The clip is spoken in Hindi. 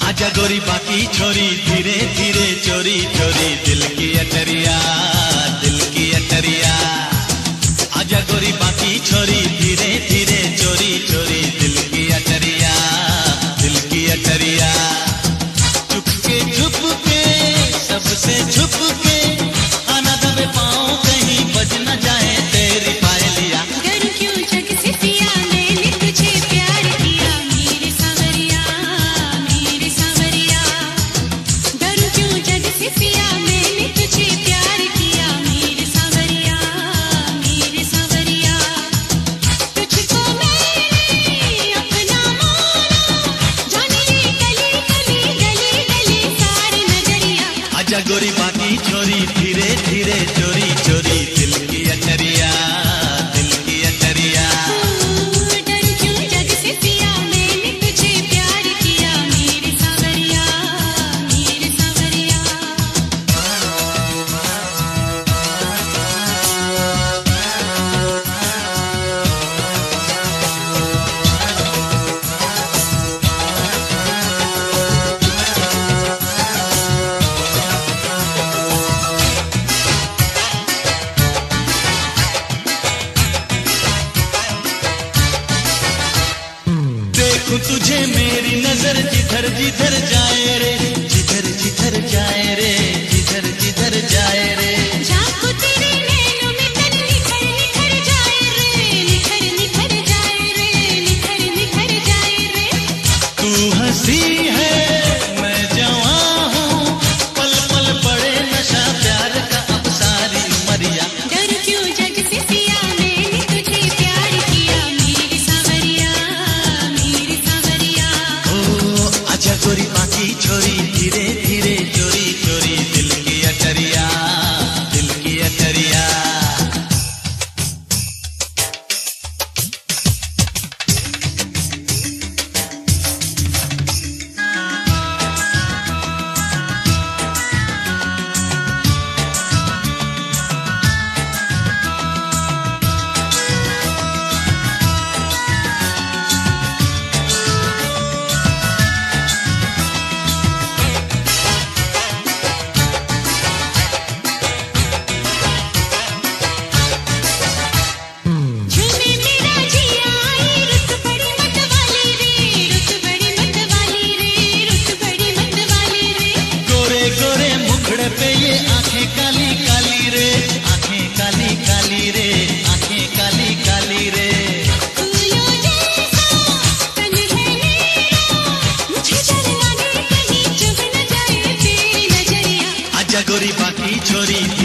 आजा गोरी बाकी छोरी धीरे धीरे चोरी चोरी दिल की अटरिया दिल की अटरिया। आजा गोरी बाकी छोरी धीरे धीरे चोरी चोरी दिल की अटरिया दिल की अटरिया। छुप के सबसे छुप के आना दबे पाँव कहीं बज न जाए तेरी पायलिया। डर क्यों जग से पिया मैंने तुझे प्यार किया मेरे सांवरिया मेरे सांवरिया। डर क्यों जग से पिया मैंने तुझे प्यार किया मेरे सांवरिया मेरे सांवरिया। तुझको मैंने अपना माना जाने ये गली गली गली गली सारी नजरिया। आजा गोरी बाकी छोरी धीरे धीरे चोरी चोरी दिल की अटरिया दिल की अटरिया। डर क्यों जग से पिया मैंने तुझे प्यार किया मेरे सांवरिया मेरे सांवरिया। देखूं तुझे मेरी नजर जिधर जिधर जाए रे जिधर जिधर जाए रे जिधर जिधर जाए रे। जाको तेरे नैनों में तन निखर निखर जाए रे निखर निखर जाए रे निखर निखर जाए रे। तू हंसी है मैं जवां हूँ पल पल पड़े नशा प्यार का अब सारी उमरिया। डर क्यों जग से पिया मैंने तुझे प्यार किया मेरे सांवरिया मेरे सांवरिया। ओ आजा गोरी बाकी छोरी धीरे धीरे चोरी चोरी दिल की अटरिया दिल की अटरिया। झूमे मेरा जिया आई रुत बड़ी मत वाली रे रुत बड़ी मत वाली रे रुत बड़ी मत वाली रे। गोरे गोरे मुखड़े पे ये आंखें काली काली रे आंखें काली काली रे आंखें काली काली रे। फूलों जैसा तन है मेरा मुझे डर लगे कहीं चुभ न जाए तेरी नजरिया। आजा गोरी बाकी छोरी